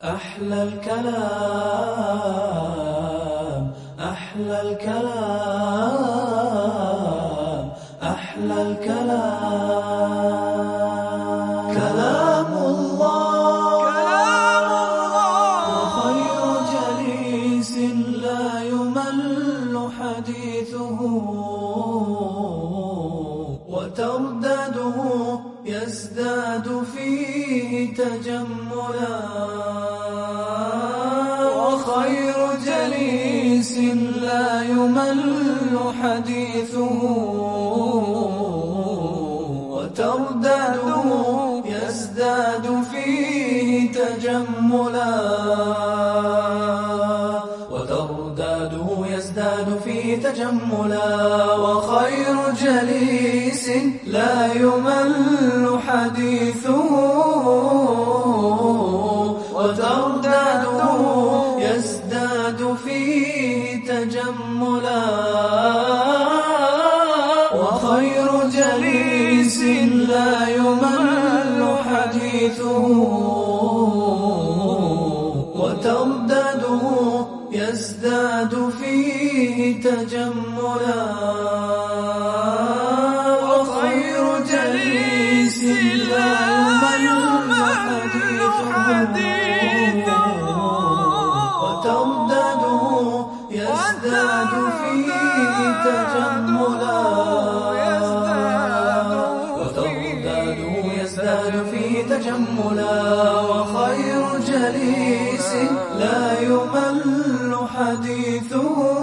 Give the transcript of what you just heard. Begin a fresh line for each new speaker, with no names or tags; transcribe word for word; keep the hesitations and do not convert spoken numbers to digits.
أحلى الكلام أحلى الكلام أحلى الكلام كلام الله وخير جليس لا يمل حديثه وترداده يزداد فيه تجملا وخير جليس لا يمل حديثه وترداده يزداد فيه تجملا وترداده يزداد فيه تجملا وخير جليس لا يمل حديثه وترداده يزداد فيه تجملا وخير جليس لا يمل حديثه وترداده يزداد فيه تجملا وخير جليس لا يمل حديثه وترداده يزداد فيه تجملا وترداده يزداد فيه تجملا وخير جليس لا يمل حديثه